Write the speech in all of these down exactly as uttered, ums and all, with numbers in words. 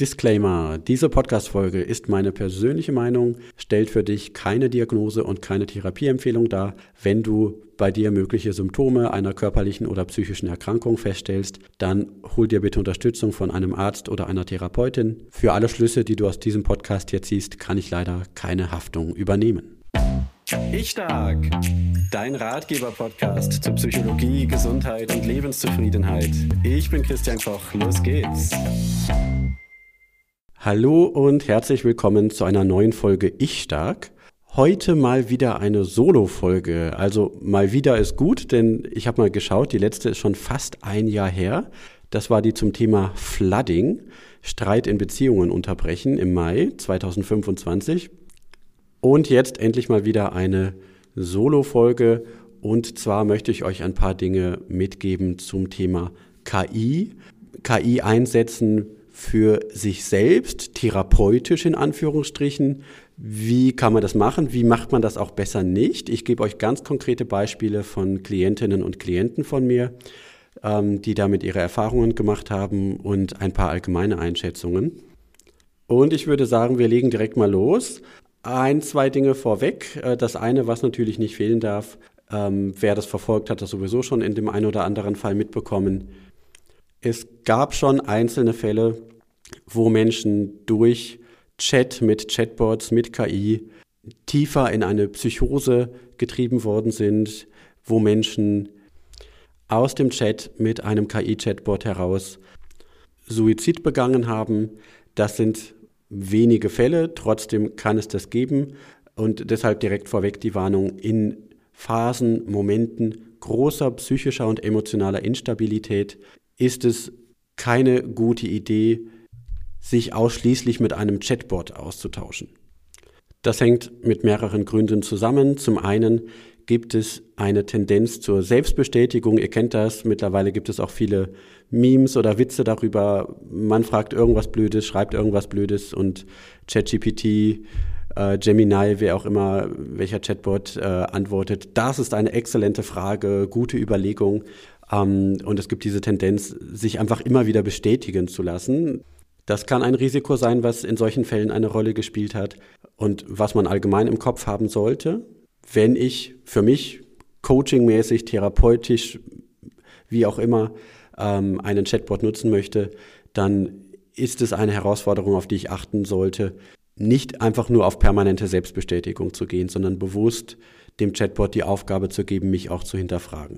Disclaimer: Diese Podcast-Folge ist meine persönliche Meinung, stellt für dich keine Diagnose und keine Therapieempfehlung dar. Wenn du bei dir mögliche Symptome einer körperlichen oder psychischen Erkrankung feststellst, dann hol dir bitte Unterstützung von einem Arzt oder einer Therapeutin. Für alle Schlüsse, die du aus diesem Podcast hier ziehst, kann ich leider keine Haftung übernehmen. Ich Stark, dein Ratgeber-Podcast zu Psychologie, Gesundheit und Lebenszufriedenheit. Ich bin Christian Koch, los geht's. Hallo und herzlich willkommen zu einer neuen Folge Ich Stark. Heute mal wieder eine Solo-Folge. Also mal wieder ist gut, denn ich habe mal geschaut, die letzte ist schon fast ein Jahr her. Das war die zum Thema Flooding, Streit in Beziehungen unterbrechen im Mai zweitausendfünfundzwanzig. Und jetzt endlich mal wieder eine Solo-Folge. Und zwar möchte ich euch ein paar Dinge mitgeben zum Thema K I. K I einsetzen für sich selbst, therapeutisch in Anführungsstrichen. Wie kann man das machen? Wie macht man das auch besser nicht? Ich gebe euch ganz konkrete Beispiele von Klientinnen und Klienten von mir, ähm, die damit ihre Erfahrungen gemacht haben und ein paar allgemeine Einschätzungen. Und ich würde sagen, wir legen direkt mal los. Ein, zwei Dinge vorweg. Das eine, was natürlich nicht fehlen darf, ähm, wer das verfolgt, hat das sowieso schon in dem einen oder anderen Fall mitbekommen. Es gab schon einzelne Fälle, wo Menschen durch Chat mit Chatbots, mit K I tiefer in eine Psychose getrieben worden sind, wo Menschen aus dem Chat mit einem K I-Chatbot heraus Suizid begangen haben. Das sind wenige Fälle, trotzdem kann es das geben und deshalb direkt vorweg die Warnung: In Phasen, Momenten großer psychischer und emotionaler Instabilität ist es keine gute Idee, sich ausschließlich mit einem Chatbot auszutauschen. Das hängt mit mehreren Gründen zusammen. Zum einen gibt es eine Tendenz zur Selbstbestätigung. Ihr kennt das. Mittlerweile gibt es auch viele Memes oder Witze darüber. Man fragt irgendwas Blödes, schreibt irgendwas Blödes und ChatGPT, äh, Gemini, wer auch immer, welcher Chatbot äh, antwortet: Das ist eine exzellente Frage, gute Überlegung. Ähm, und es gibt diese Tendenz, sich einfach immer wieder bestätigen zu lassen. Das kann ein Risiko sein, was in solchen Fällen eine Rolle gespielt hat und was man allgemein im Kopf haben sollte. Wenn ich für mich coachingmäßig, therapeutisch, wie auch immer, ähm, einen Chatbot nutzen möchte, dann ist es eine Herausforderung, auf die ich achten sollte, nicht einfach nur auf permanente Selbstbestätigung zu gehen, sondern bewusst dem Chatbot die Aufgabe zu geben, mich auch zu hinterfragen.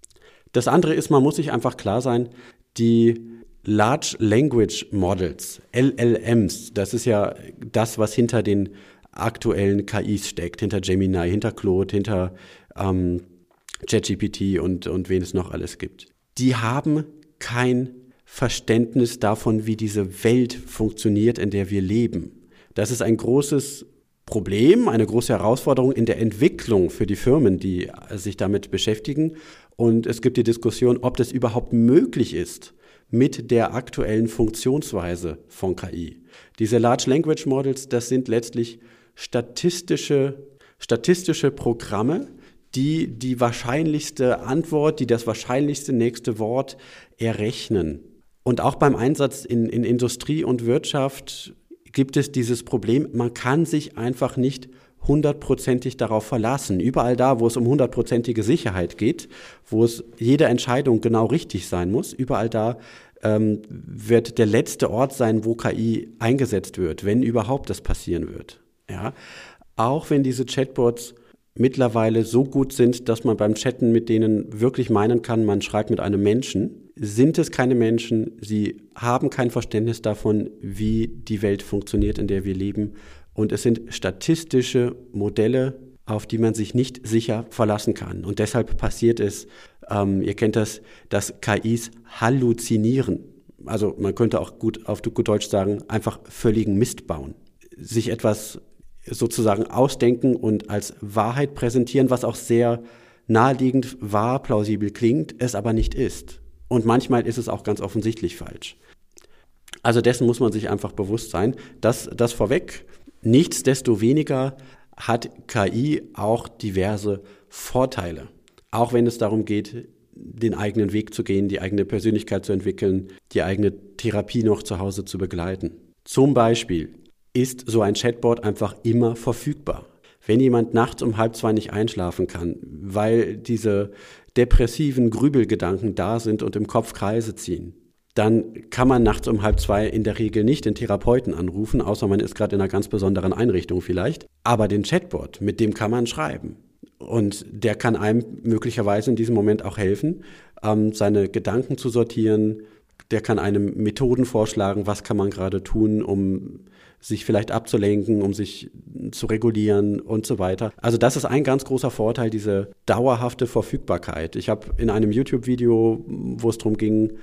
Das andere ist, man muss sich einfach klar sein, die Large Language Models, L L Ms, das ist ja das, was hinter den aktuellen K Is steckt, hinter Gemini, hinter Claude, hinter ähm, ChatGPT und, und wen es noch alles gibt. Die haben kein Verständnis davon, wie diese Welt funktioniert, in der wir leben. Das ist ein großes Problem, eine große Herausforderung in der Entwicklung für die Firmen, die sich damit beschäftigen. Und es gibt die Diskussion, ob das überhaupt möglich ist mit der aktuellen Funktionsweise von K I. Diese Large Language Models, das sind letztlich statistische, statistische Programme, die die wahrscheinlichste Antwort, die das wahrscheinlichste nächste Wort errechnen. Und auch beim Einsatz in, in Industrie und Wirtschaft gibt es dieses Problem, man kann sich einfach nicht hundertprozentig darauf verlassen. Überall da, wo es um hundertprozentige Sicherheit geht, wo es jede Entscheidung genau richtig sein muss, überall da ähm, wird der letzte Ort sein, wo K I eingesetzt wird, wenn überhaupt das passieren wird. Ja? Auch wenn diese Chatbots mittlerweile so gut sind, dass man beim Chatten mit denen wirklich meinen kann, man schreibt mit einem Menschen, sind es keine Menschen, sie haben kein Verständnis davon, wie die Welt funktioniert, in der wir leben. Und es sind statistische Modelle, auf die man sich nicht sicher verlassen kann. Und deshalb passiert es, ähm, ihr kennt das, dass K Is halluzinieren. Also man könnte auch gut auf gut Deutsch sagen, einfach völligen Mist bauen. Sich etwas sozusagen ausdenken und als Wahrheit präsentieren, was auch sehr naheliegend wahr, plausibel klingt, es aber nicht ist. Und manchmal ist es auch ganz offensichtlich falsch. Also dessen muss man sich einfach bewusst sein. Das, das vorweg. Nichtsdestoweniger hat K I auch diverse Vorteile. Auch wenn es darum geht, den eigenen Weg zu gehen, die eigene Persönlichkeit zu entwickeln, die eigene Therapie noch zu Hause zu begleiten. Zum Beispiel ist so ein Chatbot einfach immer verfügbar. Wenn jemand nachts um halb zwei nicht einschlafen kann, weil diese depressiven Grübelgedanken da sind und im Kopf Kreise ziehen, dann kann man nachts um halb zwei in der Regel nicht den Therapeuten anrufen, außer man ist gerade in einer ganz besonderen Einrichtung vielleicht. Aber den Chatbot, mit dem kann man schreiben. Und der kann einem möglicherweise in diesem Moment auch helfen, ähm, seine Gedanken zu sortieren. Der kann einem Methoden vorschlagen, was kann man gerade tun, um sich vielleicht abzulenken, um sich zu regulieren und so weiter. Also das ist ein ganz großer Vorteil, diese dauerhafte Verfügbarkeit. Ich habe in einem YouTube-Video, wo es darum ging,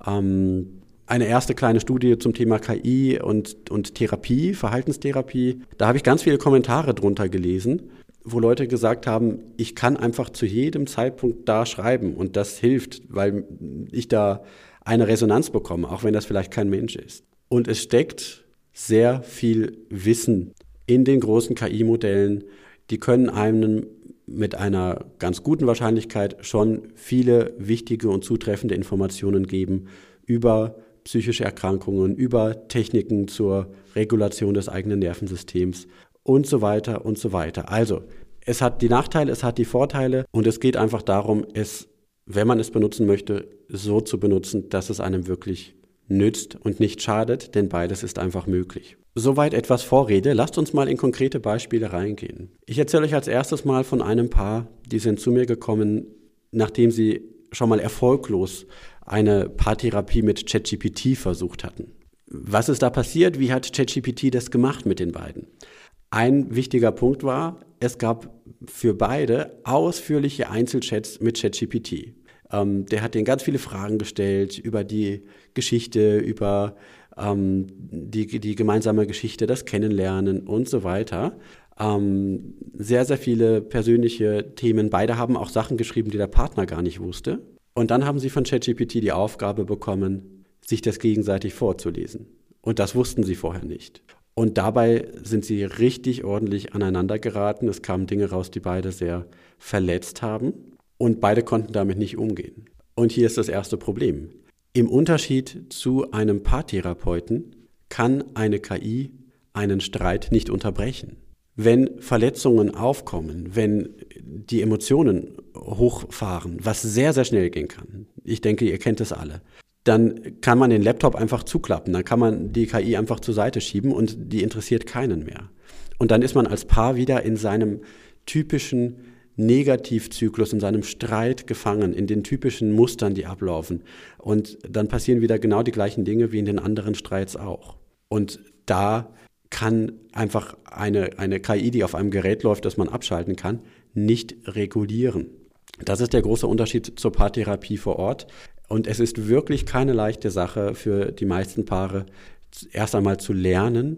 ähm, eine erste kleine Studie zum Thema K I und, und Therapie, Verhaltenstherapie, da habe ich ganz viele Kommentare drunter gelesen, wo Leute gesagt haben, ich kann einfach zu jedem Zeitpunkt da schreiben und das hilft, weil ich da eine Resonanz bekomme, auch wenn das vielleicht kein Mensch ist. Und es steckt sehr viel Wissen in den großen K I-Modellen. Die können einem mit einer ganz guten Wahrscheinlichkeit schon viele wichtige und zutreffende Informationen geben über psychische Erkrankungen, über Techniken zur Regulation des eigenen Nervensystems und so weiter und so weiter. Also, es hat die Nachteile, es hat die Vorteile und es geht einfach darum, es, wenn man es benutzen möchte, so zu benutzen, dass es einem wirklich nützt und nicht schadet, denn beides ist einfach möglich. Soweit etwas Vorrede, lasst uns mal in konkrete Beispiele reingehen. Ich erzähle euch als erstes mal von einem Paar, die sind zu mir gekommen, nachdem sie schon mal erfolglos eine Paartherapie mit ChatGPT versucht hatten. Was ist da passiert? Wie hat ChatGPT das gemacht mit den beiden? Ein wichtiger Punkt war, es gab für beide ausführliche Einzelchats mit ChatGPT. Ähm, der hat denen ganz viele Fragen gestellt über die Geschichte, über ähm, die, die gemeinsame Geschichte, das Kennenlernen und so weiter. Ähm, sehr, sehr viele persönliche Themen. Beide haben auch Sachen geschrieben, die der Partner gar nicht wusste. Und dann haben sie von ChatGPT die Aufgabe bekommen, sich das gegenseitig vorzulesen. Und das wussten sie vorher nicht. Und dabei sind sie richtig ordentlich aneinander geraten. Es kamen Dinge raus, die beide sehr verletzt haben. Und beide konnten damit nicht umgehen. Und hier ist das erste Problem. Im Unterschied zu einem Paartherapeuten kann eine K I einen Streit nicht unterbrechen. Wenn Verletzungen aufkommen, wenn die Emotionen hochfahren, was sehr, sehr schnell gehen kann, ich denke, ihr kennt es alle, dann kann man den Laptop einfach zuklappen, dann kann man die K I einfach zur Seite schieben und die interessiert keinen mehr. Und dann ist man als Paar wieder in seinem typischen Negativzyklus, in seinem Streit gefangen, in den typischen Mustern, die ablaufen. Und dann passieren wieder genau die gleichen Dinge wie in den anderen Streits auch. Und da kann einfach eine, eine K I, die auf einem Gerät läuft, das man abschalten kann, nicht regulieren. Das ist der große Unterschied zur Paartherapie vor Ort. Und es ist wirklich keine leichte Sache für die meisten Paare, erst einmal zu lernen,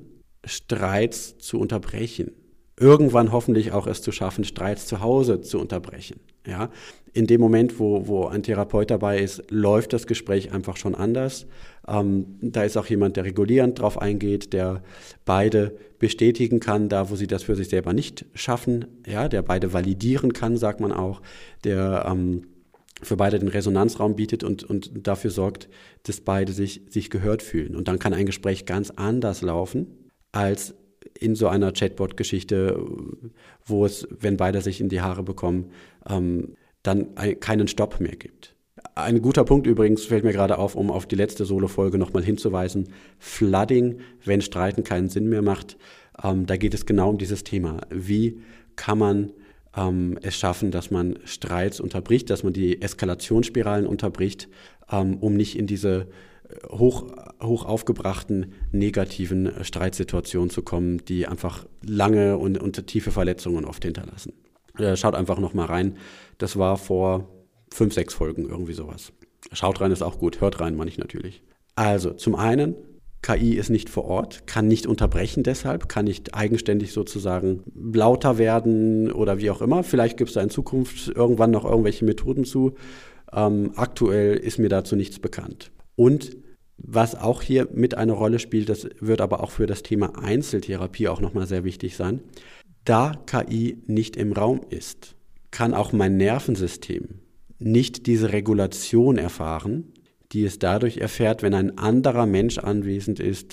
Streits zu unterbrechen. Irgendwann hoffentlich auch es zu schaffen, Streits zu Hause zu unterbrechen. Ja? In dem Moment, wo, wo ein Therapeut dabei ist, läuft das Gespräch einfach schon anders. Ähm, da ist auch jemand, der regulierend drauf eingeht, der beide bestätigen kann, da wo sie das für sich selber nicht schaffen, ja, der beide validieren kann, sagt man auch, der ähm, für beide den Resonanzraum bietet und, und dafür sorgt, dass beide sich, sich gehört fühlen. Und dann kann ein Gespräch ganz anders laufen, als in so einer Chatbot-Geschichte, wo es, wenn beide sich in die Haare bekommen, ähm, dann ein, keinen Stopp mehr gibt. Ein guter Punkt übrigens fällt mir gerade auf, um auf die letzte Solo-Folge nochmal hinzuweisen. Flooding, wenn Streiten keinen Sinn mehr macht, ähm, da geht es genau um dieses Thema. Wie kann man ähm, es schaffen, dass man Streits unterbricht, dass man die Eskalationsspiralen unterbricht, ähm, um nicht in diese hoch, hoch aufgebrachten negativen Streitsituationen zu kommen, die einfach lange und, und tiefe Verletzungen oft hinterlassen. Äh, schaut einfach noch mal rein. Das war vor fünf, sechs Folgen, irgendwie sowas. Schaut rein, ist auch gut. Hört rein, meine ich natürlich. Also, zum einen, K I ist nicht vor Ort, kann nicht unterbrechen deshalb, kann nicht eigenständig sozusagen lauter werden oder wie auch immer. Vielleicht gibt es da in Zukunft irgendwann noch irgendwelche Methoden zu. Ähm, aktuell ist mir dazu nichts bekannt. Und was auch hier mit eine Rolle spielt, das wird aber auch für das Thema Einzeltherapie auch nochmal sehr wichtig sein. Da K I nicht im Raum ist, kann auch mein Nervensystem nicht diese Regulation erfahren, die es dadurch erfährt, wenn ein anderer Mensch anwesend ist,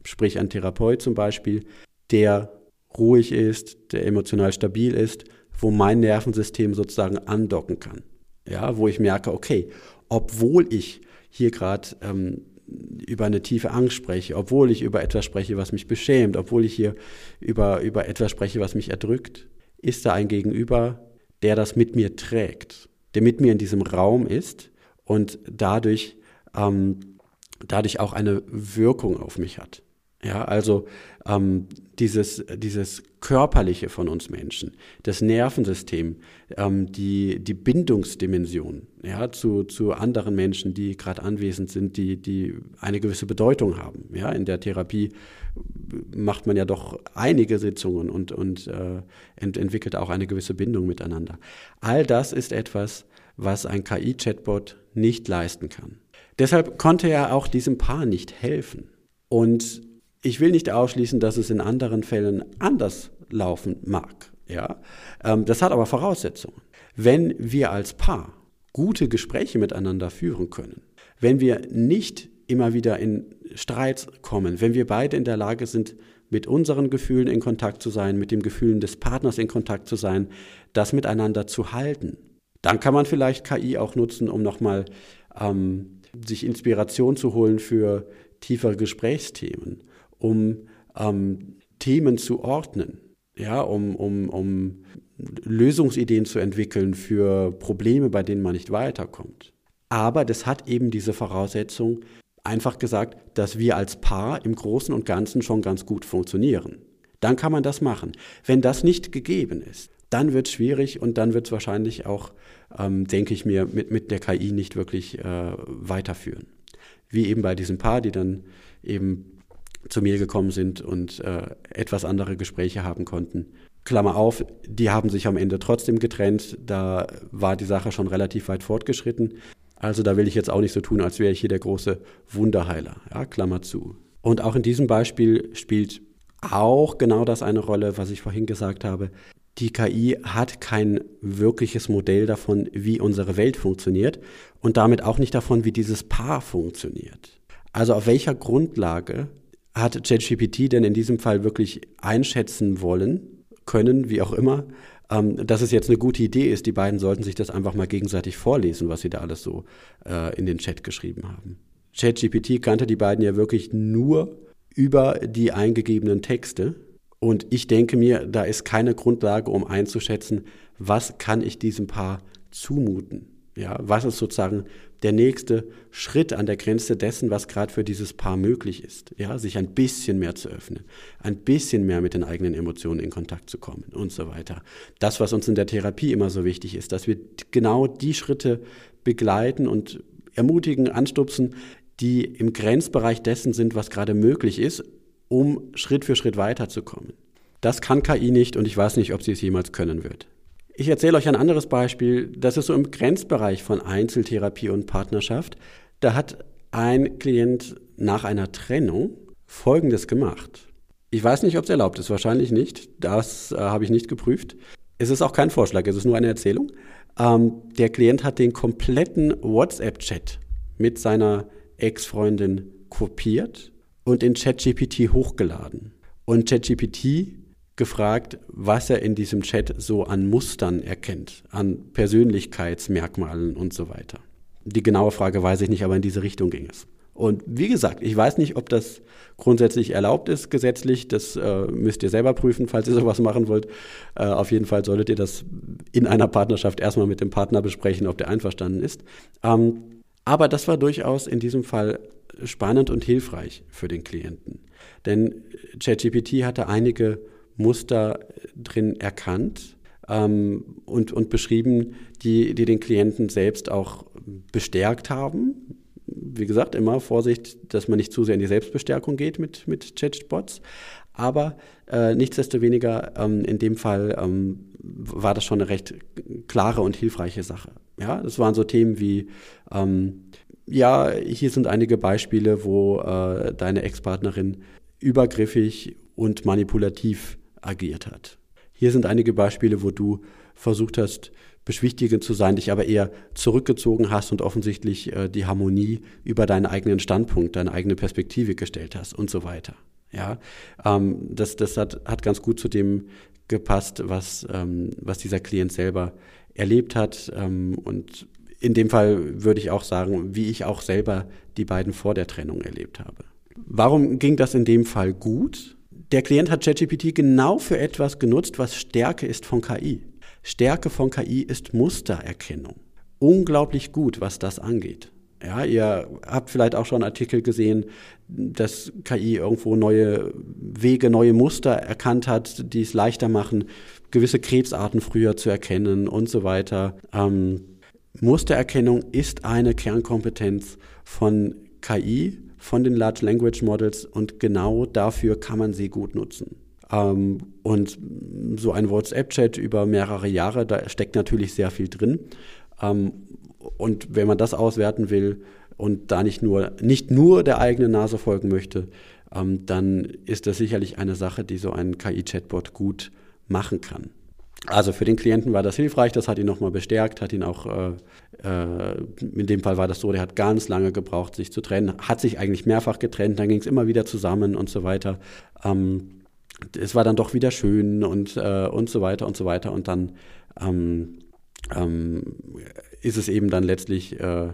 sprich ein Therapeut zum Beispiel, der ruhig ist, der emotional stabil ist, wo mein Nervensystem sozusagen andocken kann. Ja, wo ich merke, okay, obwohl ich hier gerade ähm, über eine tiefe Angst spreche, obwohl ich über etwas spreche, was mich beschämt, obwohl ich hier über, über etwas spreche, was mich erdrückt, ist da ein Gegenüber, der das mit mir trägt, der mit mir in diesem Raum ist und dadurch, ähm, dadurch auch eine Wirkung auf mich hat. Ja, also ähm, dieses, dieses Körperliche von uns Menschen, das Nervensystem, ähm, die, die Bindungsdimension, ja, zu, zu anderen Menschen, die gerade anwesend sind, die, die eine gewisse Bedeutung haben. Ja, in der Therapie macht man ja doch einige Sitzungen und, und äh, ent, entwickelt auch eine gewisse Bindung miteinander. All das ist etwas, was ein K I-Chatbot nicht leisten kann. Deshalb konnte er auch diesem Paar nicht helfen. Und ich will nicht ausschließen, dass es in anderen Fällen anders laufen mag. Ja? Ähm, das hat aber Voraussetzungen. Wenn wir als Paar gute Gespräche miteinander führen können, wenn wir nicht immer wieder in Streits kommen, wenn wir beide in der Lage sind, mit unseren Gefühlen in Kontakt zu sein, mit den Gefühlen des Partners in Kontakt zu sein, das miteinander zu halten, dann kann man vielleicht K I auch nutzen, um nochmal ähm, sich Inspiration zu holen für tiefere Gesprächsthemen, um ähm, Themen zu ordnen, ja, um, um, um Lösungsideen zu entwickeln für Probleme, bei denen man nicht weiterkommt. Aber das hat eben diese Voraussetzung, einfach gesagt, dass wir als Paar im Großen und Ganzen schon ganz gut funktionieren. Dann kann man das machen. Wenn das nicht gegeben ist, dann wird es schwierig und dann wird es wahrscheinlich auch, ähm, denke ich mir, mit, mit der K I nicht wirklich äh, weiterführen. Wie eben bei diesem Paar, die dann eben zu mir gekommen sind und äh, etwas andere Gespräche haben konnten. Klammer auf, die haben sich am Ende trotzdem getrennt, da war die Sache schon relativ weit fortgeschritten. Also da will ich jetzt auch nicht so tun, als wäre ich hier der große Wunderheiler, ja, Klammer zu. Und auch in diesem Beispiel spielt auch genau das eine Rolle, was ich vorhin gesagt habe. Die K I hat kein wirkliches Modell davon, wie unsere Welt funktioniert und damit auch nicht davon, wie dieses Paar funktioniert. Also auf welcher Grundlage hat ChatGPT denn in diesem Fall wirklich einschätzen wollen, können, wie auch immer, ähm, dass es jetzt eine gute Idee ist, die beiden sollten sich das einfach mal gegenseitig vorlesen, was sie da alles so äh, in den Chat geschrieben haben. ChatGPT kannte die beiden ja wirklich nur über die eingegebenen Texte und ich denke mir, da ist keine Grundlage, um einzuschätzen, was kann ich diesem Paar zumuten. Ja, was ist sozusagen der nächste Schritt an der Grenze dessen, was gerade für dieses Paar möglich ist? Ja, sich ein bisschen mehr zu öffnen, ein bisschen mehr mit den eigenen Emotionen in Kontakt zu kommen und so weiter. Das, was uns in der Therapie immer so wichtig ist, dass wir genau die Schritte begleiten und ermutigen, anstupsen, die im Grenzbereich dessen sind, was gerade möglich ist, um Schritt für Schritt weiterzukommen. Das kann K I nicht und ich weiß nicht, ob sie es jemals können wird. Ich erzähle euch ein anderes Beispiel, das ist so im Grenzbereich von Einzeltherapie und Partnerschaft. Da hat ein Klient nach einer Trennung Folgendes gemacht. Ich weiß nicht, ob es erlaubt ist, wahrscheinlich nicht. Das äh, habe ich nicht geprüft. Es ist auch kein Vorschlag, es ist nur eine Erzählung. Ähm, der Klient hat den kompletten WhatsApp-Chat mit seiner Ex-Freundin kopiert und in ChatGPT hochgeladen. Und ChatGPT gefragt, was er in diesem Chat so an Mustern erkennt, an Persönlichkeitsmerkmalen und so weiter. Die genaue Frage weiß ich nicht, aber in diese Richtung ging es. Und wie gesagt, ich weiß nicht, ob das grundsätzlich erlaubt ist, gesetzlich. Das äh, müsst ihr selber prüfen, falls ihr sowas machen wollt. Äh, auf jeden Fall solltet ihr das in einer Partnerschaft erstmal mit dem Partner besprechen, ob der einverstanden ist. Ähm, aber das war durchaus in diesem Fall spannend und hilfreich für den Klienten. Denn ChatGPT hatte einige Muster drin erkannt ähm, und, und beschrieben, die, die den Klienten selbst auch bestärkt haben. Wie gesagt, immer Vorsicht, dass man nicht zu sehr in die Selbstbestärkung geht mit, mit Chatbots. Aber äh, nichtsdestoweniger, ähm, in dem Fall ähm, war das schon eine recht klare und hilfreiche Sache. Ja, das waren so Themen wie, ähm, ja, hier sind einige Beispiele, wo äh, deine Ex-Partnerin übergriffig und manipulativ agiert hat. Hier sind einige Beispiele, wo du versucht hast, beschwichtigend zu sein, dich aber eher zurückgezogen hast und offensichtlich äh, die Harmonie über deinen eigenen Standpunkt, deine eigene Perspektive gestellt hast und so weiter. Ja, ähm, das, das hat, hat ganz gut zu dem gepasst, was, ähm, was dieser Klient selber erlebt hat. Ähm, und in dem Fall würde ich auch sagen, wie ich auch selber die beiden vor der Trennung erlebt habe. Warum ging das in dem Fall gut? Der Klient hat ChatGPT genau für etwas genutzt, was Stärke ist von K I. Stärke von K I ist Mustererkennung. Unglaublich gut, was das angeht. Ja, ihr habt vielleicht auch schon Artikel gesehen, dass K I irgendwo neue Wege, neue Muster erkannt hat, die es leichter machen, gewisse Krebsarten früher zu erkennen und so weiter. Ähm, Mustererkennung ist eine Kernkompetenz von K I, von den Large Language Models, und genau dafür kann man sie gut nutzen. Ähm, und so ein WhatsApp-Chat über mehrere Jahre, da steckt natürlich sehr viel drin. Ähm, Und wenn man das auswerten will und da nicht nur, nicht nur der eigenen Nase folgen möchte, ähm, dann ist das sicherlich eine Sache, die so ein K I-Chatbot gut machen kann. Also für den Klienten war das hilfreich, das hat ihn nochmal bestärkt, hat ihn auch, äh, äh, in dem Fall war das so, der hat ganz lange gebraucht, sich zu trennen, hat sich eigentlich mehrfach getrennt, dann ging es immer wieder zusammen und so weiter. Ähm, es war dann doch wieder schön und, äh, und so weiter und so weiter und dann ähm, ähm, ist es eben dann letztlich, äh,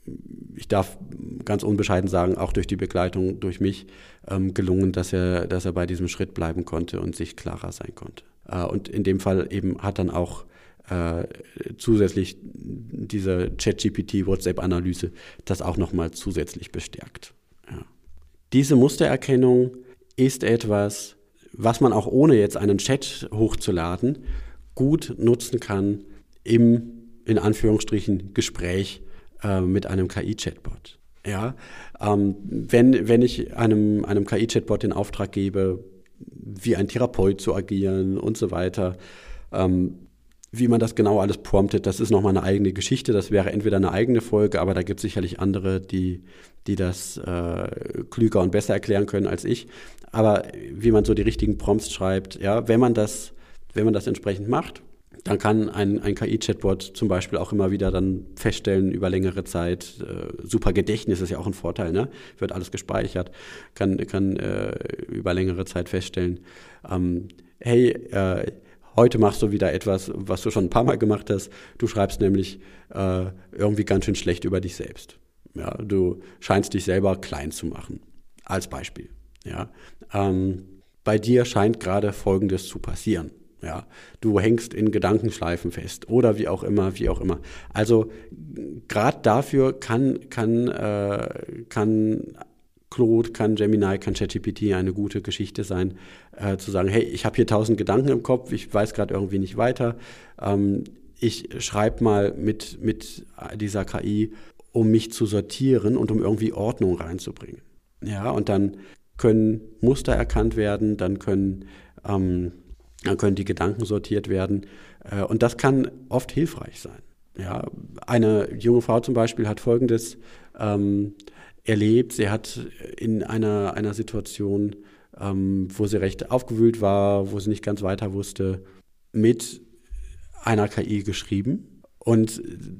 ich darf ganz unbescheiden sagen, auch durch die Begleitung durch mich ähm, gelungen, dass er, dass er bei diesem Schritt bleiben konnte und sich klarer sein konnte. Äh, und in dem Fall eben hat dann auch äh, zusätzlich diese ChatGPT-WhatsApp-Analyse das auch nochmal zusätzlich bestärkt. Ja. Diese Mustererkennung ist etwas, was man auch ohne jetzt einen Chat hochzuladen, gut nutzen kann im, in Anführungsstrichen, Gespräch äh, mit einem K I-Chatbot. Ja, ähm, wenn, wenn ich einem, einem K I-Chatbot den Auftrag gebe, wie ein Therapeut zu agieren und so weiter, ähm, wie man das genau alles promptet, das ist nochmal eine eigene Geschichte, das wäre entweder eine eigene Folge, aber da gibt es sicherlich andere, die, die das äh, klüger und besser erklären können als ich. Aber wie man so die richtigen Prompts schreibt, ja, wenn man das, wenn man das entsprechend macht, dann kann ein, ein K I-Chatbot zum Beispiel auch immer wieder dann feststellen über längere Zeit, äh, super Gedächtnis ist ja auch ein Vorteil, ne? Wird alles gespeichert, kann, kann äh, über längere Zeit feststellen, ähm, hey, äh, heute machst du wieder etwas, was du schon ein paar Mal gemacht hast, du schreibst nämlich äh, irgendwie ganz schön schlecht über dich selbst. Ja, du scheinst dich selber klein zu machen, als Beispiel. Ja, ähm, bei dir scheint gerade Folgendes zu passieren. Ja, du hängst in Gedankenschleifen fest oder wie auch immer, wie auch immer. Also gerade dafür kann, kann, äh, kann Claude, kann Gemini, kann ChatGPT eine gute Geschichte sein, äh, zu sagen, hey, ich habe hier tausend Gedanken im Kopf, ich weiß gerade irgendwie nicht weiter. Ähm, ich schreibe mal mit, mit dieser K I, um mich zu sortieren und um irgendwie Ordnung reinzubringen. Ja, und dann können Muster erkannt werden, dann können ähm, Dann können die Gedanken sortiert werden. Und das kann oft hilfreich sein. Ja, eine junge Frau zum Beispiel hat Folgendes ähm, erlebt. Sie hat in einer, einer Situation, ähm, wo sie recht aufgewühlt war, wo sie nicht ganz weiter wusste, mit einer K I geschrieben. Und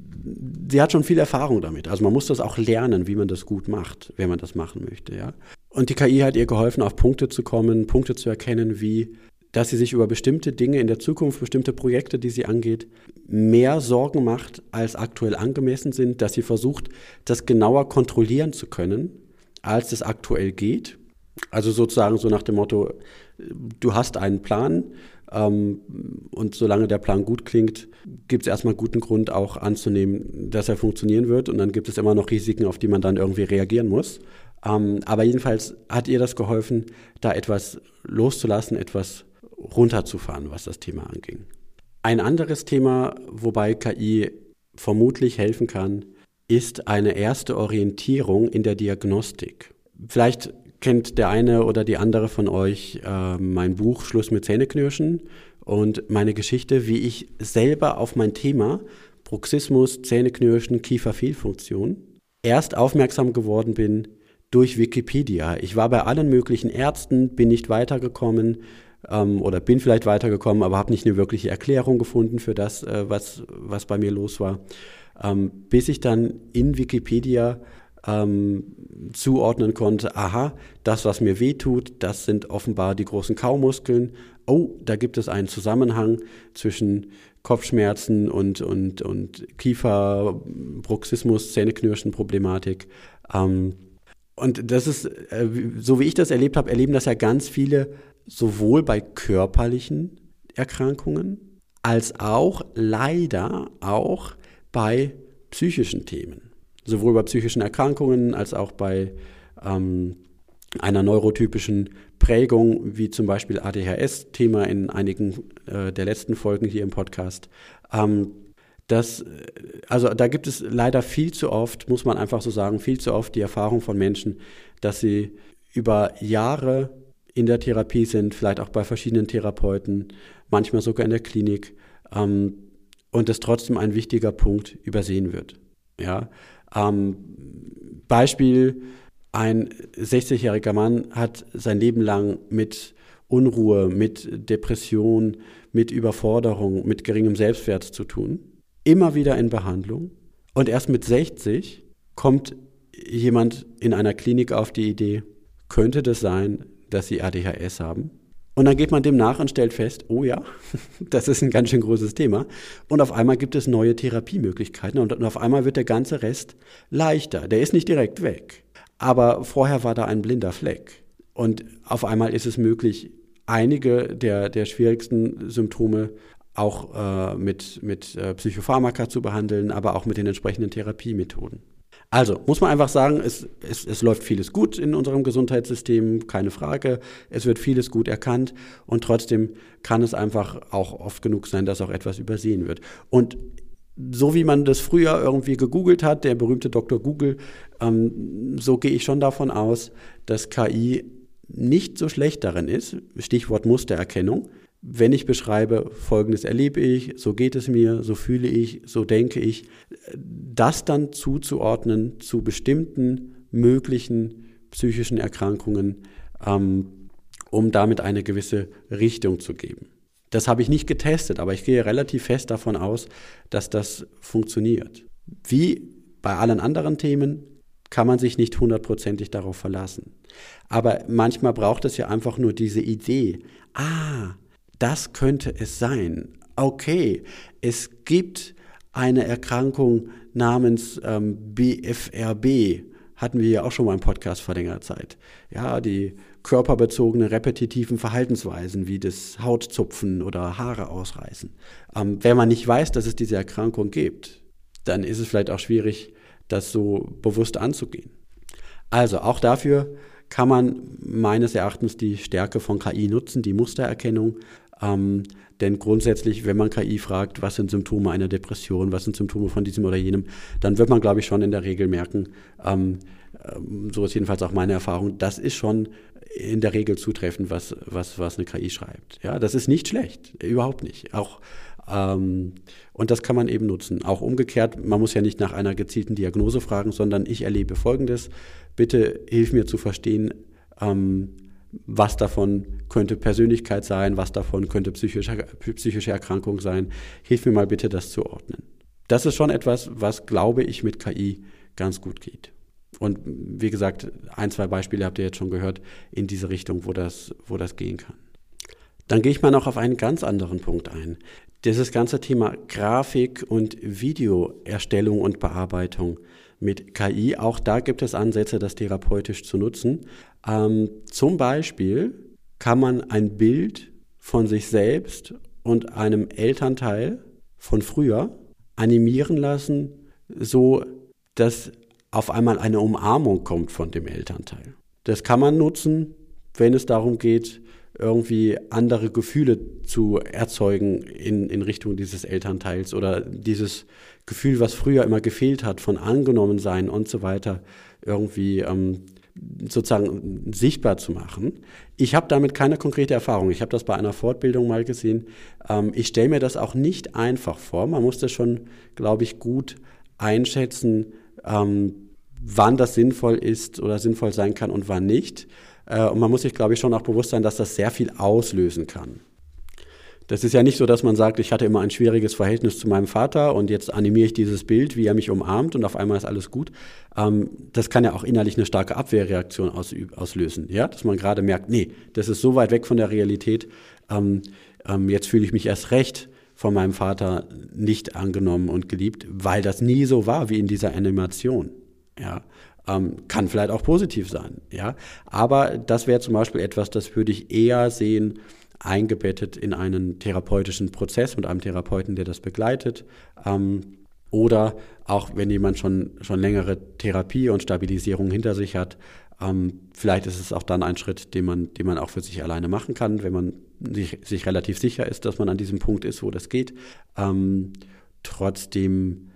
sie hat schon viel Erfahrung damit. Also man muss das auch lernen, wie man das gut macht, wenn man das machen möchte. Ja? Und die K I hat ihr geholfen, auf Punkte zu kommen, Punkte zu erkennen, wie dass sie sich über bestimmte Dinge in der Zukunft, bestimmte Projekte, die sie angeht, mehr Sorgen macht, als aktuell angemessen sind, dass sie versucht, das genauer kontrollieren zu können, als es aktuell geht. Also sozusagen so nach dem Motto, du hast einen Plan ähm, und solange der Plan gut klingt, gibt es erstmal guten Grund auch anzunehmen, dass er funktionieren wird, und dann gibt es immer noch Risiken, auf die man dann irgendwie reagieren muss. Ähm, aber jedenfalls hat ihr das geholfen, da etwas loszulassen, etwas runterzufahren, was das Thema anging. Ein anderes Thema, wobei K I vermutlich helfen kann, ist eine erste Orientierung in der Diagnostik. Vielleicht kennt der eine oder die andere von euch äh, mein Buch Schluss mit Zähneknirschen und meine Geschichte, wie ich selber auf mein Thema Bruxismus, Zähneknirschen, Kieferfehlfunktion erst aufmerksam geworden bin durch Wikipedia. Ich war bei allen möglichen Ärzten, bin nicht weitergekommen, oder bin vielleicht weitergekommen, aber habe nicht eine wirkliche Erklärung gefunden für das, was, was bei mir los war, bis ich dann in Wikipedia ähm, zuordnen konnte, aha, das, was mir wehtut, das sind offenbar die großen Kaumuskeln. Oh, da gibt es einen Zusammenhang zwischen Kopfschmerzen und, und, und Kiefer, Bruxismus, Zähneknirschen-Problematik. Ähm, und das ist, äh, so wie ich das erlebt habe, erleben das ja ganz viele, sowohl bei körperlichen Erkrankungen, als auch leider auch bei psychischen Themen. Sowohl bei psychischen Erkrankungen als auch bei ähm, einer neurotypischen Prägung, wie zum Beispiel A D H S, Thema in einigen äh, der letzten Folgen hier im Podcast. Ähm, das, also da gibt es leider viel zu oft, muss man einfach so sagen, viel zu oft die Erfahrung von Menschen, dass sie über Jahre in der Therapie sind, vielleicht auch bei verschiedenen Therapeuten, manchmal sogar in der Klinik, ähm, und es trotzdem ein wichtiger Punkt übersehen wird. Ja? Ähm, Beispiel: Ein sechzigjähriger Mann hat sein Leben lang mit Unruhe, mit Depression, mit Überforderung, mit geringem Selbstwert zu tun, immer wieder in Behandlung, und erst mit sechzig kommt jemand in einer Klinik auf die Idee, könnte das sein, dass sie A D H S haben? Und dann geht man dem nach und stellt fest, oh ja, das ist ein ganz schön großes Thema. Und auf einmal gibt es neue Therapiemöglichkeiten und auf einmal wird der ganze Rest leichter. Der ist nicht direkt weg, aber vorher war da ein blinder Fleck. Und auf einmal ist es möglich, einige der, der schwierigsten Symptome auch äh, mit, mit äh, Psychopharmaka zu behandeln, aber auch mit den entsprechenden Therapiemethoden. Also muss man einfach sagen, es, es, es läuft vieles gut in unserem Gesundheitssystem, keine Frage. Es wird vieles gut erkannt und trotzdem kann es einfach auch oft genug sein, dass auch etwas übersehen wird. Und so wie man das früher irgendwie gegoogelt hat, der berühmte Doktor Google, ähm, so gehe ich schon davon aus, dass K I nicht so schlecht darin ist, Stichwort Mustererkennung. Wenn ich beschreibe, Folgendes erlebe ich, so geht es mir, so fühle ich, so denke ich, das dann zuzuordnen zu bestimmten möglichen psychischen Erkrankungen, ähm, um damit eine gewisse Richtung zu geben. Das habe ich nicht getestet, aber ich gehe relativ fest davon aus, dass das funktioniert. Wie bei allen anderen Themen kann man sich nicht hundertprozentig darauf verlassen. Aber manchmal braucht es ja einfach nur diese Idee, ah, das könnte es sein. Okay, es gibt eine Erkrankung namens ähm, B F R B, hatten wir ja auch schon mal im Podcast vor längerer Zeit. Ja, die körperbezogene repetitiven Verhaltensweisen wie das Hautzupfen oder Haare ausreißen. Ähm, wenn man nicht weiß, dass es diese Erkrankung gibt, dann ist es vielleicht auch schwierig, das so bewusst anzugehen. Also auch dafür kann man meines Erachtens die Stärke von K I nutzen, die Mustererkennung. Ähm, denn grundsätzlich, wenn man K I fragt, was sind Symptome einer Depression, was sind Symptome von diesem oder jenem, dann wird man, glaube ich, schon in der Regel merken, ähm, so ist jedenfalls auch meine Erfahrung, das ist schon in der Regel zutreffend, was, was, was eine K I schreibt. Ja, das ist nicht schlecht, überhaupt nicht. Auch, ähm, und das kann man eben nutzen. Auch umgekehrt, man muss ja nicht nach einer gezielten Diagnose fragen, sondern ich erlebe Folgendes. Bitte hilf mir zu verstehen, ähm, was davon könnte Persönlichkeit sein, was davon könnte psychische, psychische Erkrankung sein. Hilf mir mal bitte, das zu ordnen. Das ist schon etwas, was, glaube ich, mit K I ganz gut geht. Und wie gesagt, ein, zwei Beispiele habt ihr jetzt schon gehört in diese Richtung, wo das, wo das gehen kann. Dann gehe ich mal noch auf einen ganz anderen Punkt ein. Dieses ganze Thema Grafik und Videoerstellung und Bearbeitung mit K I, auch da gibt es Ansätze, das therapeutisch zu nutzen. Ähm, zum Beispiel kann man ein Bild von sich selbst und einem Elternteil von früher animieren lassen, so dass auf einmal eine Umarmung kommt von dem Elternteil. Das kann man nutzen, wenn es darum geht, irgendwie andere Gefühle zu erzeugen in, in Richtung dieses Elternteils oder dieses Gefühl, was früher immer gefehlt hat, von Angenommensein und so weiter, irgendwie ähm, sozusagen sichtbar zu machen. Ich habe damit keine konkrete Erfahrung. Ich habe das bei einer Fortbildung mal gesehen. Ähm, ich stelle mir das auch nicht einfach vor. Man muss das schon, glaube ich, gut einschätzen, ähm, wann das sinnvoll ist oder sinnvoll sein kann und wann nicht. Äh, und man muss sich, glaube ich, schon auch bewusst sein, dass das sehr viel auslösen kann. Das ist ja nicht so, dass man sagt, ich hatte immer ein schwieriges Verhältnis zu meinem Vater und jetzt animiere ich dieses Bild, wie er mich umarmt und auf einmal ist alles gut. Ähm, das kann ja auch innerlich eine starke Abwehrreaktion ausüb- auslösen, ja, dass man gerade merkt, nee, das ist so weit weg von der Realität, ähm, ähm, jetzt fühle ich mich erst recht von meinem Vater nicht angenommen und geliebt, weil das nie so war wie in dieser Animation, ja. Ähm, kann vielleicht auch positiv sein, ja. Aber das wäre zum Beispiel etwas, das würde ich eher sehen, eingebettet in einen therapeutischen Prozess mit einem Therapeuten, der das begleitet. Ähm, oder auch wenn jemand schon, schon längere Therapie und Stabilisierung hinter sich hat, ähm, vielleicht ist es auch dann ein Schritt, den man, den man auch für sich alleine machen kann, wenn man sich, sich relativ sicher ist, dass man an diesem Punkt ist, wo das geht. Ähm, trotzdem,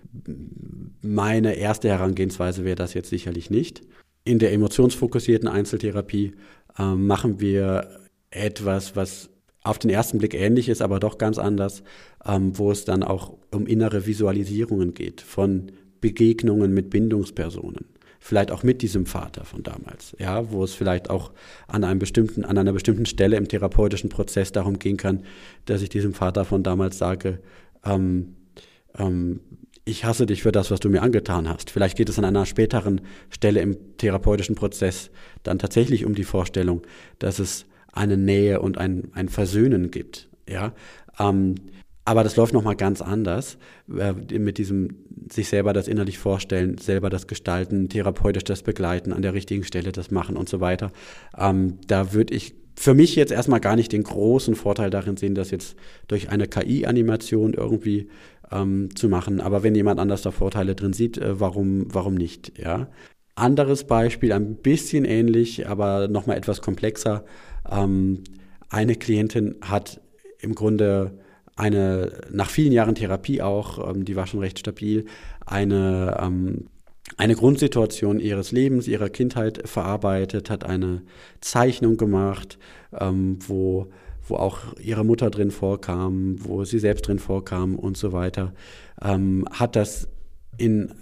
meine erste Herangehensweise wäre das jetzt sicherlich nicht. In der emotionsfokussierten Einzeltherapie äh, machen wir etwas, was auf den ersten Blick ähnlich ist, aber doch ganz anders, ähm, wo es dann auch um innere Visualisierungen geht von Begegnungen mit Bindungspersonen, vielleicht auch mit diesem Vater von damals, ja, wo es vielleicht auch an einem bestimmten, an einer bestimmten Stelle im therapeutischen Prozess darum gehen kann, dass ich diesem Vater von damals sage, ähm, ähm, ich hasse dich für das, was du mir angetan hast. Vielleicht geht es an einer späteren Stelle im therapeutischen Prozess dann tatsächlich um die Vorstellung, dass es eine Nähe und ein, ein Versöhnen gibt. Ja? Ähm, aber das läuft nochmal ganz anders, äh, mit diesem sich selber das innerlich vorstellen, selber das gestalten, therapeutisch das begleiten, an der richtigen Stelle das machen und so weiter. Ähm, da würde ich für mich jetzt erstmal gar nicht den großen Vorteil darin sehen, das jetzt durch eine K I-Animation irgendwie ähm, zu machen. Aber wenn jemand anders da Vorteile drin sieht, äh, warum, warum nicht? Ja? Anderes Beispiel, ein bisschen ähnlich, aber nochmal etwas komplexer. Ähm, eine Klientin hat im Grunde eine, nach vielen Jahren Therapie auch, ähm, die war schon recht stabil, eine, ähm, eine Grundsituation ihres Lebens, ihrer Kindheit verarbeitet, hat eine Zeichnung gemacht, ähm, wo, wo auch ihre Mutter drin vorkam, wo sie selbst drin vorkam und so weiter, ähm, hat das in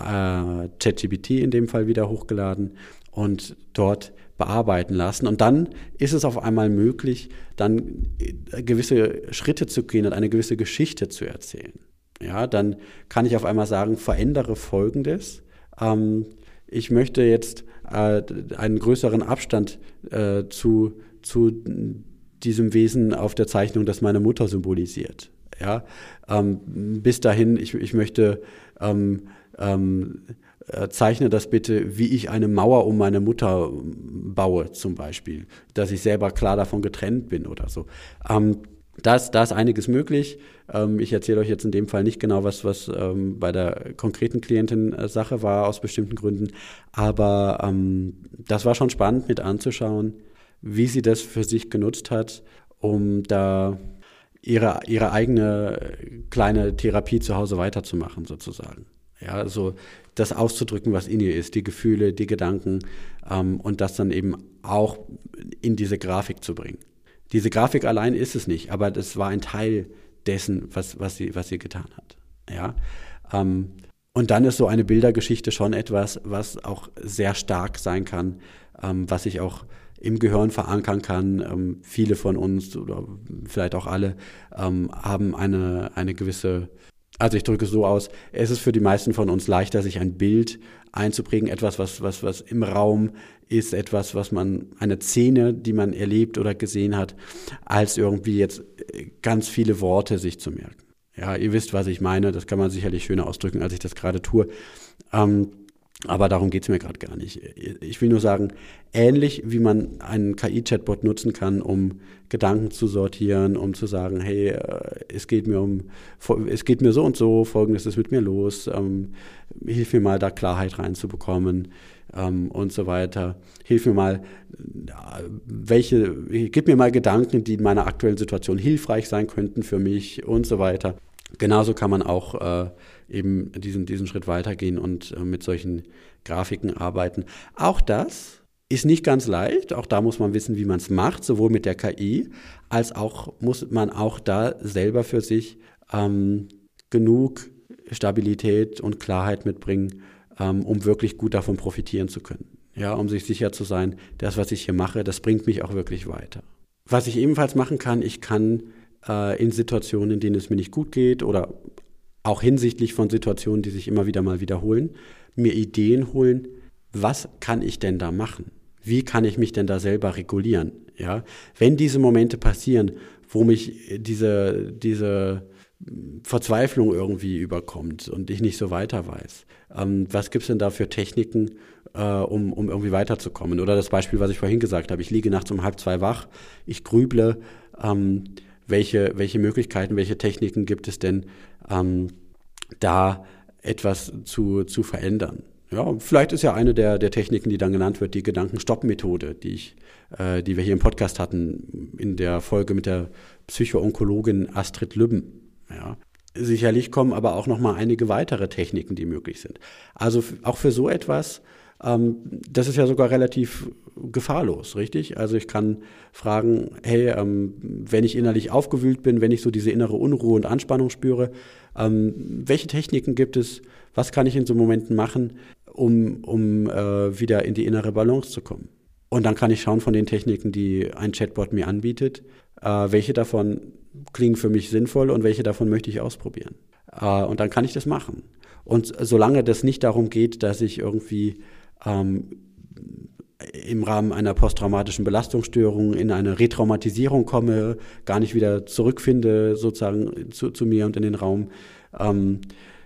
äh, ChatGPT in dem Fall wieder hochgeladen und dort bearbeiten lassen. Und dann ist es auf einmal möglich, dann gewisse Schritte zu gehen und eine gewisse Geschichte zu erzählen. Ja, dann kann ich auf einmal sagen, verändere Folgendes. Ähm, ich möchte jetzt äh, einen größeren Abstand äh, zu, zu diesem Wesen auf der Zeichnung, das meine Mutter symbolisiert. Ja, ähm, bis dahin, ich, ich möchte ähm, ähm, zeichne das bitte, wie ich eine Mauer um meine Mutter baue, zum Beispiel, dass ich selber klar davon getrennt bin oder so. Ähm, da ist, da ist einiges möglich. Ähm, ich erzähle euch jetzt in dem Fall nicht genau, was, was ähm, bei der konkreten Klientin äh, Sache war, aus bestimmten Gründen, aber ähm, das war schon spannend mit anzuschauen, wie sie das für sich genutzt hat, um da ihre, ihre eigene kleine Therapie zu Hause weiterzumachen, sozusagen. Ja, also das auszudrücken, was in ihr ist, die Gefühle, die Gedanken ähm, und das dann eben auch in diese Grafik zu bringen. Diese Grafik allein ist es nicht, aber das war ein Teil dessen, was, was, sie, was sie getan hat. Ja, ähm, und dann ist so eine Bildergeschichte schon etwas, was auch sehr stark sein kann, ähm, was ich auch im Gehirn verankern kann. Ähm, viele von uns oder vielleicht auch alle ähm, haben eine, eine gewisse, also ich drücke es so aus, es ist für die meisten von uns leichter, sich ein Bild einzuprägen, etwas, was, was, was im Raum ist, etwas, was man, eine Szene, die man erlebt oder gesehen hat, als irgendwie jetzt ganz viele Worte sich zu merken. Ja, ihr wisst, was ich meine, das kann man sicherlich schöner ausdrücken, als ich das gerade tue. Ähm, aber darum geht es mir gerade gar nicht. Ich will nur sagen, ähnlich wie man einen K I-Chatbot nutzen kann, um Gedanken zu sortieren, um zu sagen, hey, es geht mir um, es geht mir so und so, Folgendes ist mit mir los, ähm, hilf mir mal, da Klarheit reinzubekommen ähm, und so weiter. Hilf mir mal, welche, gib mir mal Gedanken, die in meiner aktuellen Situation hilfreich sein könnten für mich und so weiter. Genauso kann man auch äh, eben diesen, diesen Schritt weitergehen und äh, mit solchen Grafiken arbeiten. Auch das ist nicht ganz leicht. Auch da muss man wissen, wie man es macht, sowohl mit der K I, als auch muss man auch da selber für sich ähm, genug Stabilität und Klarheit mitbringen, ähm, um wirklich gut davon profitieren zu können. Ja, um sich sicher zu sein, das, was ich hier mache, das bringt mich auch wirklich weiter. Was ich ebenfalls machen kann, ich kann äh, in Situationen, in denen es mir nicht gut geht oder auch hinsichtlich von Situationen, die sich immer wieder mal wiederholen, mir Ideen holen, was kann ich denn da machen? Wie kann ich mich denn da selber regulieren? Ja? Wenn diese Momente passieren, wo mich diese, diese Verzweiflung irgendwie überkommt und ich nicht so weiter weiß, ähm, was gibt es denn da für Techniken, äh, um, um irgendwie weiterzukommen? Oder das Beispiel, was ich vorhin gesagt habe, ich liege nachts um halb zwei wach, ich grüble, ähm, welche, welche Möglichkeiten, welche Techniken gibt es denn, ähm, da etwas zu, zu verändern? Ja, vielleicht ist ja eine der, der Techniken, die dann genannt wird, die Gedankenstopp-Methode, die ich, äh, die wir hier im Podcast hatten, in der Folge mit der Psychoonkologin Astrid Lübben. Ja. Sicherlich kommen aber auch noch mal einige weitere Techniken, die möglich sind. Also f- auch für so etwas, ähm, das ist ja sogar relativ gefahrlos, richtig? Also ich kann fragen, hey, ähm, wenn ich innerlich aufgewühlt bin, wenn ich so diese innere Unruhe und Anspannung spüre, ähm, welche Techniken gibt es, was kann ich in so Momenten machen, um, um äh, wieder in die innere Balance zu kommen? Und dann kann ich schauen von den Techniken, die ein Chatbot mir anbietet, äh, welche davon klingen für mich sinnvoll und welche davon möchte ich ausprobieren. Äh, und dann kann ich das machen. Und solange das nicht darum geht, dass ich irgendwie ähm, im Rahmen einer posttraumatischen Belastungsstörung in eine Retraumatisierung komme, gar nicht wieder zurückfinde sozusagen zu, zu mir und in den Raum, ähm,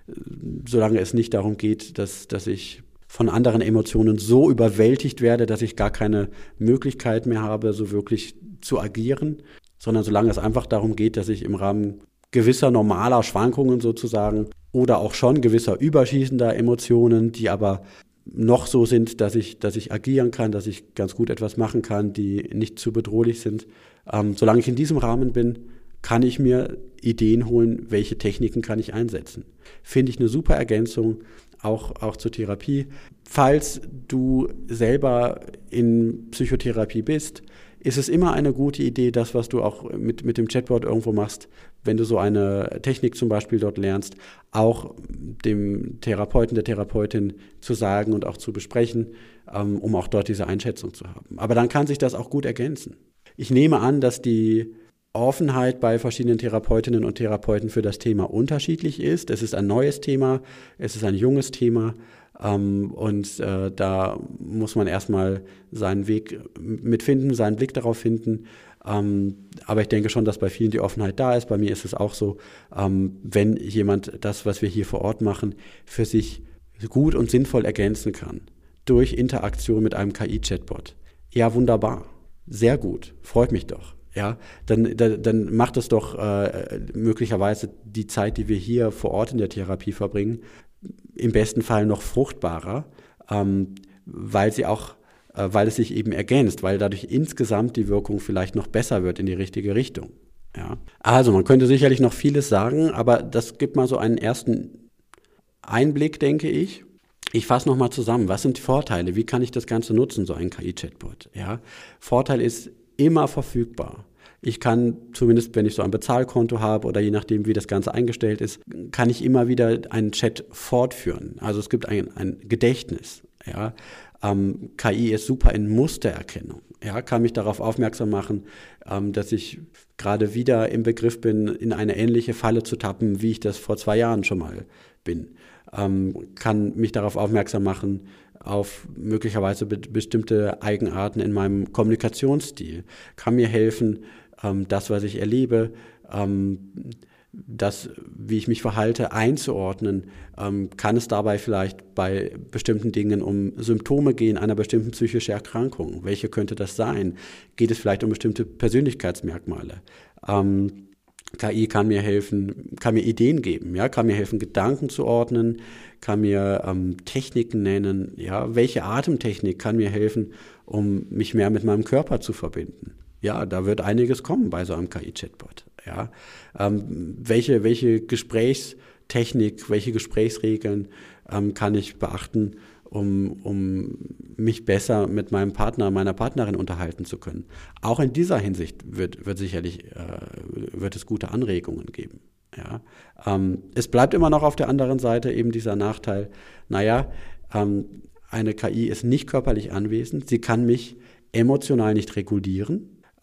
solange es nicht darum geht, dass, dass ich von anderen Emotionen so überwältigt werde, dass ich gar keine Möglichkeit mehr habe, so wirklich zu agieren, sondern solange es einfach darum geht, dass ich im Rahmen gewisser normaler Schwankungen sozusagen oder auch schon gewisser überschießender Emotionen, die aber noch so sind, dass ich, dass ich agieren kann, dass ich ganz gut etwas machen kann, die nicht zu bedrohlich sind. Ähm, solange ich in diesem Rahmen bin, kann ich mir Ideen holen, welche Techniken kann ich einsetzen. Finde ich eine super Ergänzung, auch, auch zur Therapie. Falls du selber in Psychotherapie bist, ist es immer eine gute Idee, das, was du auch mit, mit dem Chatbot irgendwo machst, wenn du so eine Technik zum Beispiel dort lernst, auch dem Therapeuten, der Therapeutin zu sagen und auch zu besprechen, ähm, um auch dort diese Einschätzung zu haben. Aber dann kann sich das auch gut ergänzen. Ich nehme an, dass die Offenheit bei verschiedenen Therapeutinnen und Therapeuten für das Thema unterschiedlich ist. Es ist ein neues Thema, es ist ein junges Thema. Ähm, und äh, da muss man erstmal seinen Weg mitfinden, seinen Blick darauf finden. Ähm, aber ich denke schon, dass bei vielen die Offenheit da ist. Bei mir ist es auch so, ähm, wenn jemand das, was wir hier vor Ort machen, für sich gut und sinnvoll ergänzen kann, durch Interaktion mit einem K I-Chatbot. Ja, wunderbar. Sehr gut. Freut mich doch. Ja, dann, dann, dann macht es doch äh, möglicherweise die Zeit, die wir hier vor Ort in der Therapie verbringen, im besten Fall noch fruchtbarer, ähm, weil sie auch, äh, weil es sich eben ergänzt, weil dadurch insgesamt die Wirkung vielleicht noch besser wird in die richtige Richtung. Ja. Also man könnte sicherlich noch vieles sagen, aber das gibt mal so einen ersten Einblick, denke ich. Ich fasse nochmal zusammen, was sind die Vorteile, wie kann ich das Ganze nutzen, so ein K I-Chatbot? Ja. Vorteil ist immer verfügbar. Ich kann, zumindest wenn ich so ein Bezahlkonto habe oder je nachdem, wie das Ganze eingestellt ist, kann ich immer wieder einen Chat fortführen. Also es gibt ein, ein Gedächtnis. Ja. Ähm, K I ist super in Mustererkennung. Ja, kann mich darauf aufmerksam machen, ähm, dass ich gerade wieder im Begriff bin, in eine ähnliche Falle zu tappen, wie ich das vor zwei Jahren schon mal bin. Ähm, kann mich darauf aufmerksam machen, auf möglicherweise be- bestimmte Eigenarten in meinem Kommunikationsstil. Kann mir helfen, ähm, das, was ich erlebe, ähm, das, wie ich mich verhalte, einzuordnen. Ähm, kann es dabei vielleicht bei bestimmten Dingen um Symptome gehen einer bestimmten psychischen Erkrankung? Welche könnte das sein? Geht es vielleicht um bestimmte Persönlichkeitsmerkmale? Ähm, K I kann mir helfen, kann mir Ideen geben, ja, kann mir helfen, Gedanken zu ordnen, kann mir ähm, Techniken nennen, ja, welche Atemtechnik kann mir helfen, um mich mehr mit meinem Körper zu verbinden. Ja, da wird einiges kommen bei so einem K I-Chatbot. Ja, ähm, welche, welche Gesprächstechnik, welche Gesprächsregeln ähm, kann ich beachten, um, um mich besser mit meinem Partner, meiner Partnerin unterhalten zu können. Auch in dieser Hinsicht wird, wird sicherlich äh, wird es gute Anregungen geben. Ja, ähm, es bleibt immer noch auf der anderen Seite eben dieser Nachteil, naja, ähm, eine K I ist nicht körperlich anwesend, sie kann mich emotional nicht regulieren.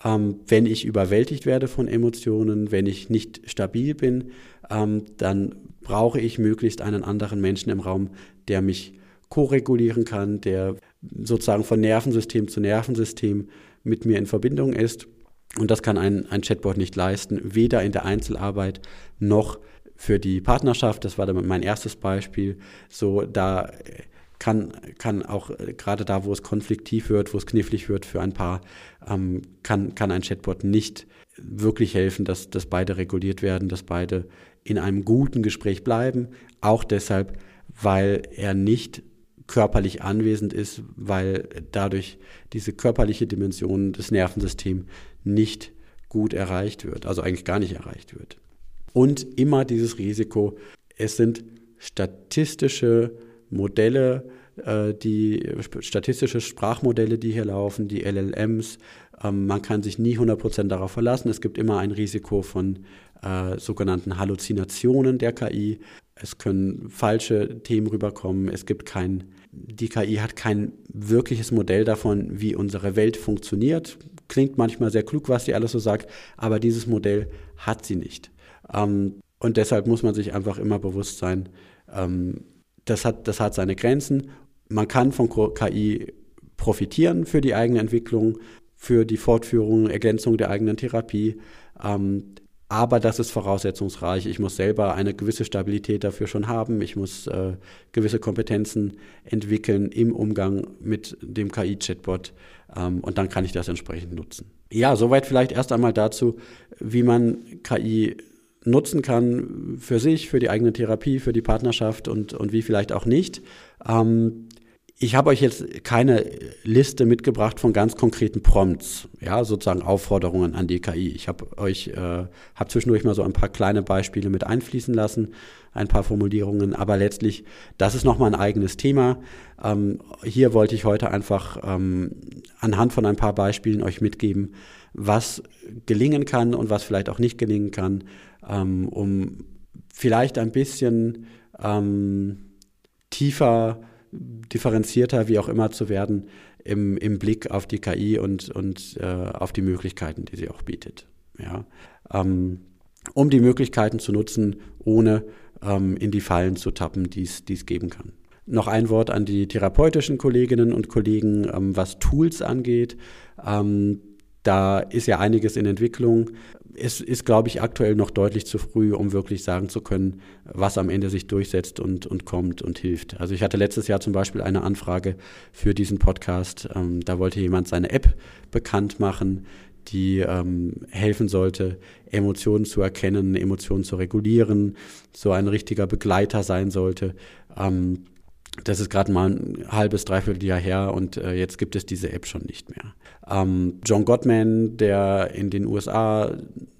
Ähm, wenn ich überwältigt werde von Emotionen, wenn ich nicht stabil bin, ähm, dann brauche ich möglichst einen anderen Menschen im Raum, der mich koregulieren kann, der sozusagen von Nervensystem zu Nervensystem mit mir in Verbindung ist. Und das kann ein, ein Chatbot nicht leisten, weder in der Einzelarbeit noch für die Partnerschaft. Das war mein erstes Beispiel. So, da kann, kann auch gerade da, wo es konfliktiv wird, wo es knifflig wird für ein Paar, ähm, kann, kann ein Chatbot nicht wirklich helfen, dass, dass beide reguliert werden, dass beide in einem guten Gespräch bleiben. Auch deshalb, weil er nicht körperlich anwesend ist, weil dadurch diese körperliche Dimension des Nervensystems nicht gut erreicht wird, also eigentlich gar nicht erreicht wird. Und immer dieses Risiko, es sind statistische Modelle, äh, die statistische Sprachmodelle, die hier laufen, die L L Ms. Ähm, man kann sich nie hundert Prozent darauf verlassen. Es gibt immer ein Risiko von äh, sogenannten Halluzinationen der K I. Es können falsche Themen rüberkommen. Es gibt kein, die K I hat kein wirkliches Modell davon, wie unsere Welt funktioniert. Klingt manchmal sehr klug, was sie alles so sagt, aber dieses Modell hat sie nicht. Ähm, und deshalb muss man sich einfach immer bewusst sein, ähm, das hat, das hat seine Grenzen. Man kann von K I profitieren für die eigene Entwicklung, für die Fortführung, Ergänzung der eigenen Therapie. Ähm, aber das ist voraussetzungsreich. Ich muss selber eine gewisse Stabilität dafür schon haben. Ich muss äh, gewisse Kompetenzen entwickeln im Umgang mit dem K I-Chatbot. Ähm, und dann kann ich das entsprechend nutzen. Ja, soweit vielleicht erst einmal dazu, wie man K I nutzen kann für sich, für die eigene Therapie, für die Partnerschaft und, und wie vielleicht auch nicht. Ähm, ich habe euch jetzt keine Liste mitgebracht von ganz konkreten Prompts, ja, sozusagen Aufforderungen an die K I. Ich habe euch, äh, habe zwischendurch mal so ein paar kleine Beispiele mit einfließen lassen, ein paar Formulierungen, aber letztlich, das ist nochmal ein eigenes Thema. Ähm, hier wollte ich heute einfach ähm, anhand von ein paar Beispielen euch mitgeben, was gelingen kann und was vielleicht auch nicht gelingen kann, ähm, um vielleicht ein bisschen ähm, tiefer, differenzierter, wie auch immer zu werden, im, im Blick auf die K I und, und äh, auf die Möglichkeiten, die sie auch bietet. Ja? Ähm, um die Möglichkeiten zu nutzen, ohne ähm, in die Fallen zu tappen, die es geben kann. Noch ein Wort an die therapeutischen Kolleginnen und Kollegen, ähm, was Tools angeht. Ähm, Da ist ja einiges in Entwicklung. Es ist, glaube ich, aktuell noch deutlich zu früh, um wirklich sagen zu können, was am Ende sich durchsetzt und, und kommt und hilft. Also ich hatte letztes Jahr zum Beispiel eine Anfrage für diesen Podcast. Ähm, da wollte jemand seine App bekannt machen, die ähm, helfen sollte, Emotionen zu erkennen, Emotionen zu regulieren, so ein richtiger Begleiter sein sollte. Ähm, Das ist gerade mal ein halbes, dreiviertel Jahr her und äh, jetzt gibt es diese App schon nicht mehr. Ähm, John Gottman, der in den U S A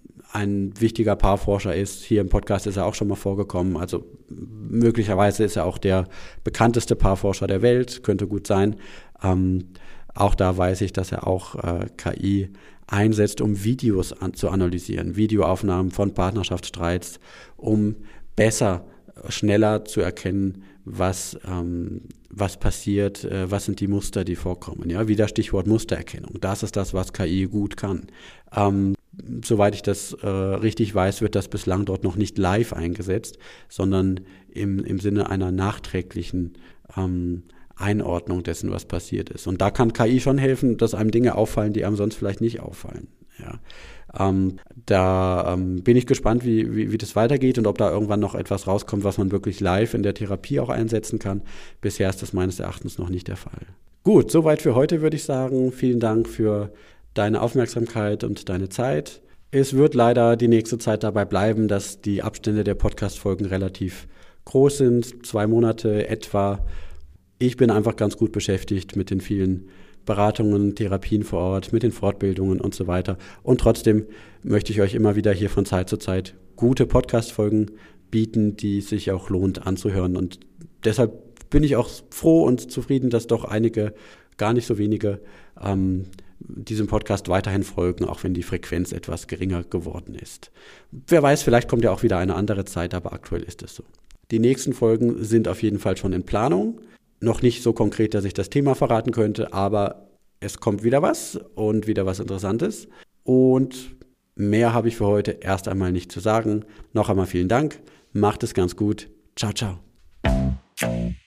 ein wichtiger Paarforscher ist, hier im Podcast ist er auch schon mal vorgekommen, also möglicherweise ist er auch der bekannteste Paarforscher der Welt, könnte gut sein. Ähm, auch da weiß ich, dass er auch äh, K I einsetzt, um Videos an, zu analysieren, Videoaufnahmen von Partnerschaftsstreits, um besser, schneller zu erkennen, was, ähm, was passiert, äh, was sind die Muster, die vorkommen. Ja? Wieder Stichwort Mustererkennung. Das ist das, was K I gut kann. Ähm, soweit ich das äh, richtig weiß, wird das bislang dort noch nicht live eingesetzt, sondern im, im Sinne einer nachträglichen ähm, Einordnung dessen, was passiert ist. Und da kann K I schon helfen, dass einem Dinge auffallen, die einem sonst vielleicht nicht auffallen. Ja. Ähm, da ähm, bin ich gespannt, wie, wie, wie das weitergeht und ob da irgendwann noch etwas rauskommt, was man wirklich live in der Therapie auch einsetzen kann. Bisher ist das meines Erachtens noch nicht der Fall. Gut, soweit für heute würde ich sagen. Vielen Dank für deine Aufmerksamkeit und deine Zeit. Es wird leider die nächste Zeit dabei bleiben, dass die Abstände der Podcast-Folgen relativ groß sind, zwei Monate etwa. Ich bin einfach ganz gut beschäftigt mit den vielen Beratungen, Therapien vor Ort, mit den Fortbildungen und so weiter. Und trotzdem möchte ich euch immer wieder hier von Zeit zu Zeit gute Podcast-Folgen bieten, die es sich auch lohnt anzuhören. Und deshalb bin ich auch froh und zufrieden, dass doch einige, gar nicht so wenige, ähm, diesem Podcast weiterhin folgen, auch wenn die Frequenz etwas geringer geworden ist. Wer weiß, vielleicht kommt ja auch wieder eine andere Zeit, aber aktuell ist es so. Die nächsten Folgen sind auf jeden Fall schon in Planung. Noch nicht so konkret, dass ich das Thema verraten könnte, aber es kommt wieder was und wieder was Interessantes. Und mehr habe ich für heute erst einmal nicht zu sagen. Noch einmal vielen Dank. Macht es ganz gut. Ciao, ciao.